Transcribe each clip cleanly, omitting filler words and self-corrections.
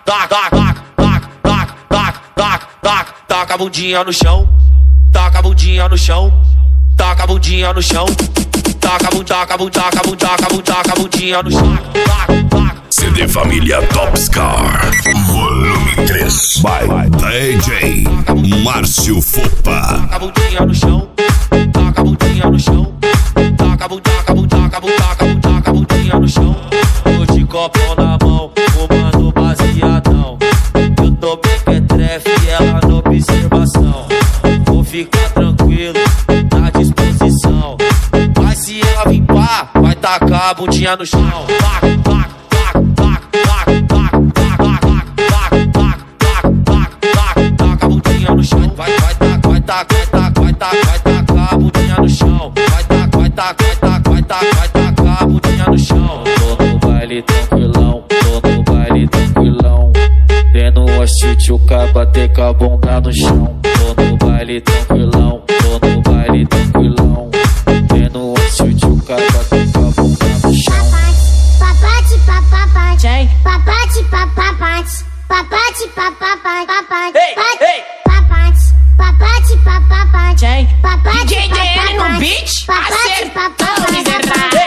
taca a bundinha no chão, taca a bundinha no chão, taca a bundinha no chão, taca a bundinha no chão. CD Família Topscar, volume 3, by DJ Márcio Fopa. Taca a bundinha no chão, taca a bundinha no chão, taca a bundinha no chão. Tô de copão na mão, fumando baseadão. Eu tô bem que é trefe e ela na observação. Vou ficar tranquilo, na disposição. Mas se ela vir pá, vai tacar a bundinha no chão. Taca a bundinha no chão, vai tacar a bundinha no chão. Vai tacar a bundinha no chão. Tô no baile tranquilão, tendo uma chute o caba ter com a bunda no chão. Tô no baile tranquilão, tendo uma chute o caba ter com a bunda no chão. Papate, papapate, papate, papapate, papate, papapate, papate, papate, papapate, papate, DJ DL no beat, acertou, miserável.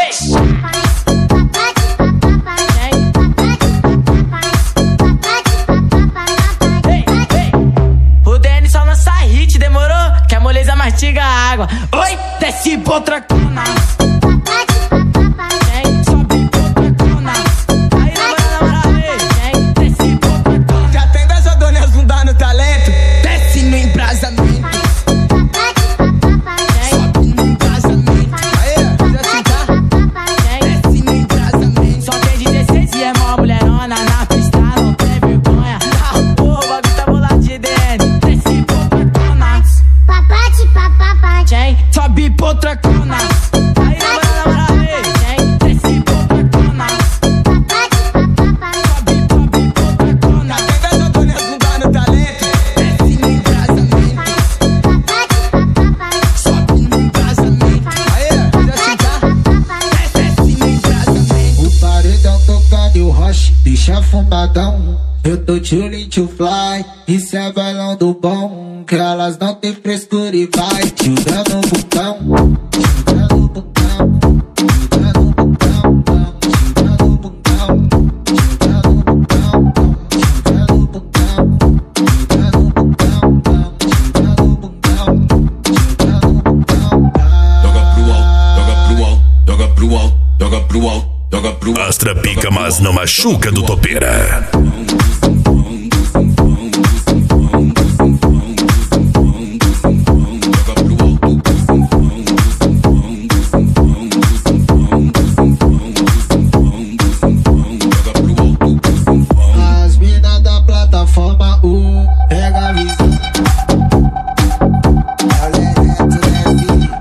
O Denis só lança hit, demorou? Que a moleza mastiga a água. Oi, desce potracona. Já tem besadores não dá no talento. Desce no embrasamento. Sobe no embrasamento. Aí, já se tá. Desce no embrasamento. Só tem 16 e é mó mulherona. Na pista não tem vergonha. Porra, o bagulho tá bolado de DN. Desce potracona. Papate, papapate, Sobe potracona. Aí, na moral, desce potracona. Sobe potracona. Já tem besadores não dá no talento. Desce no embrasamento. Sobe no embrasamento. Aí, já se tá. Desce no embrasamento. O paredão tocando e o roche deixa fumadão. Eu tô chillin' to fly, isso é bailão do bom. Que elas não tem frescura e vai jogando o botão, jogando o botão, jogando o botão, jogando o botão, jogando o botão, jogando o botão, jogando o botão, jogando o botão, jogando o botão. Joga pro alto, joga pro alto, joga pro alto, joga pro alto, joga pro alto. Astra pica, mas não machuca do topeira. As minas da plataforma 1 pega a visão. Ela é reto, né, filho?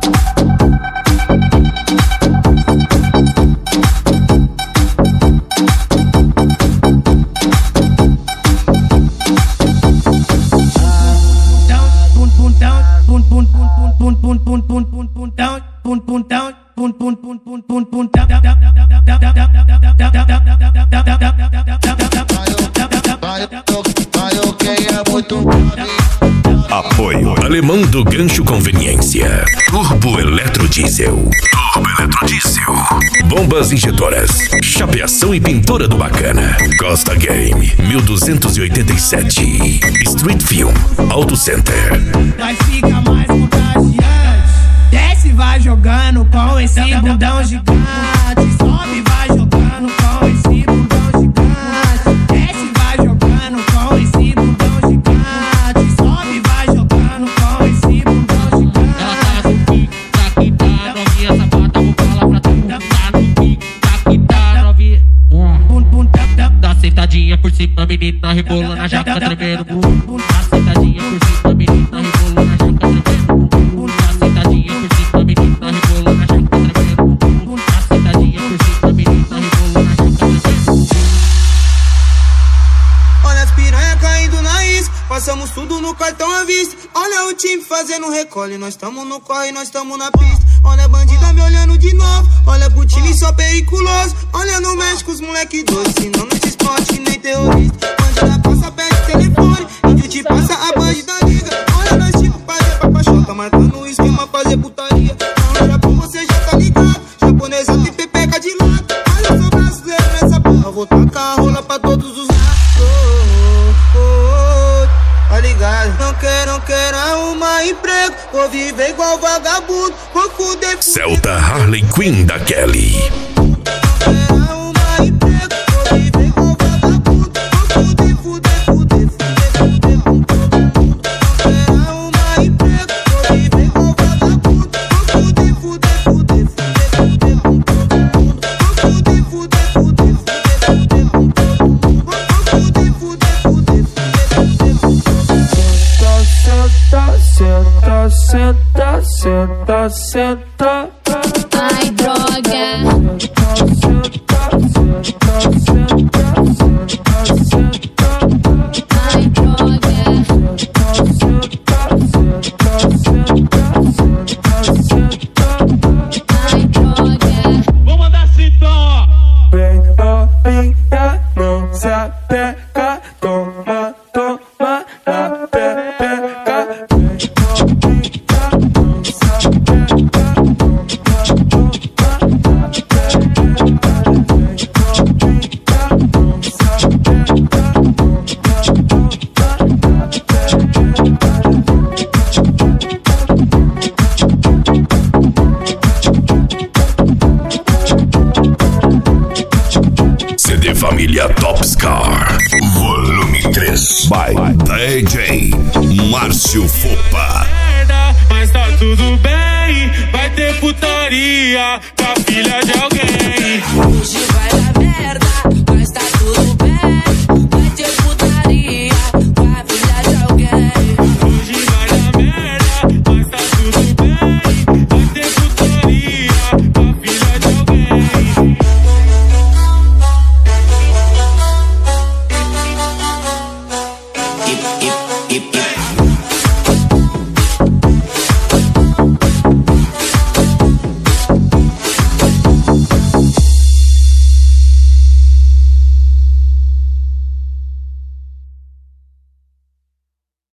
Apoio Alemão do Gancho Conveniência. Turbo Eletrodiesel. Bombas injetoras. Chapeação e pintura do Bacana. Costa Game 1287. Street Film Auto Center. Nós fica mais contagiante. Desce, vai jogando com esse bundão gigante. Sobe, vai jogando com esse bundão gigante. Desce, vai jogando com esse bundão gigante. Sobe, vai jogando com esse bundão gigante. Ela tá no pique, tá que tá, novinha safada, vou falar pra tu. Tá no pique, tá que tá, novinha. Dá sentadinha por cima, menina rebolando a jaca tremendo. Dá sentadinha por cima, menina rebolando a jaca tremendo. Dá sentadinha por cima, menina rebolando a jaca tremendo. Dá sentadinha por cima, menina rebolando a jaca tremendo. Olha as piranha caindo na isca, passamos tudo no cartão à vista. Olha o time fazendo recolhe, nós tamo no corre, nós tamo na pista. Olha a bandida me olhando de novo, olha pro time só periculoso. Olha no México os moleque doce, senão não te esporte nem de terrorista. Bandida passa, pede telefone, a gente passa, a bandida liga. Olha nós tipo fazer papachota, marcando o esquema, fazer putaria. Não era pra você, já tá ligado. Japonesa tem pepeca de lado. Olha, eu sou brasileiro nessa porra, vou tacar a rola pra todos os lados. Tá ligado? Não quero arrumar emprego, vou viver igual vagabundo, vou fuder. Celta Harley Quinn da Kelly. Senta, senta, senta. Ai, droga. Ai, droga. Ai, droga. Vou mandar assim então, ó. Vem novinha, não se apega. Toma, toma na pepeca. CD Família Topscar Volume 3 by DJ Márcio Fopa. Mas tá tudo bem, vai ter putaria com a filha de alguém.